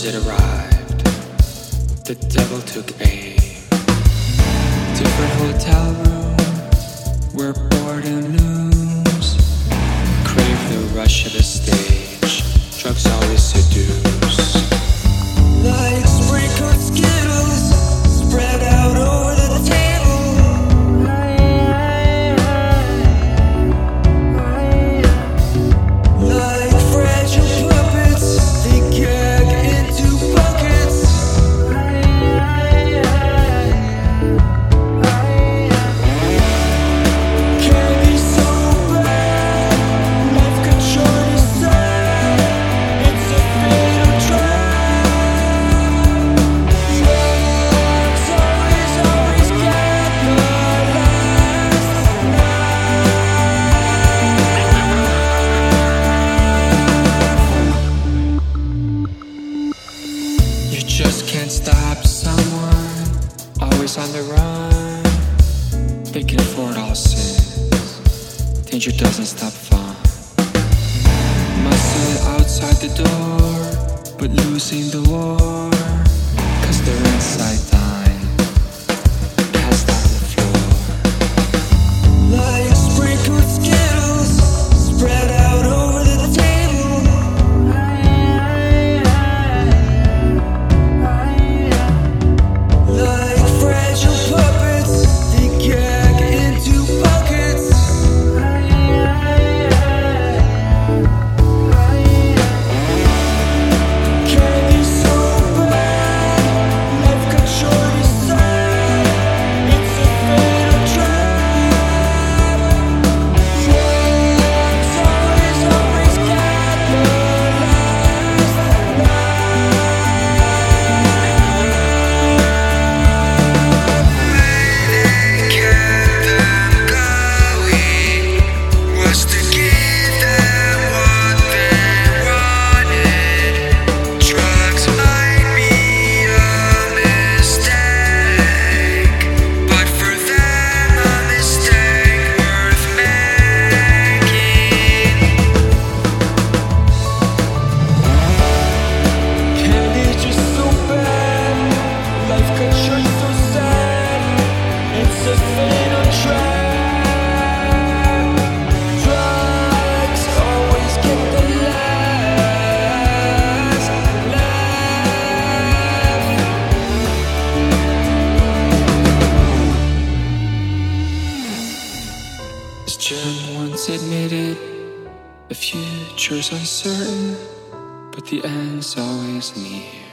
as it arrived, the devil took aim. Different hotel room where boredom looms. Crave the rush of the stage, drugs always seduce. Like sprinkled Skittles spread out over the table. Like fragile puppets, they gag into buckets. Can't be so bad, life could surely say it's a fatal trap. Drugs always get the last laugh. You just can't stop someone, always on the run. They can afford all sins, danger doesn't stop fun. Muscle outside the door, but losing the war. Cause they're inside dying, cast on the floor. Like sprinkled Skittles spread out over the table. Like fragile puppets, they gag into buckets. Can't be so bad, life could surely say it's a fatal trap. Drugs always get the last kept them going was to give them what they wanted. Drugs might be a mistake, but for them a mistake worth making. Candy just so bad, life got short so sad. It's a fatal trap. Drugs always get the last laugh. As Jim once admitted, the future's uncertain, but the end's always near.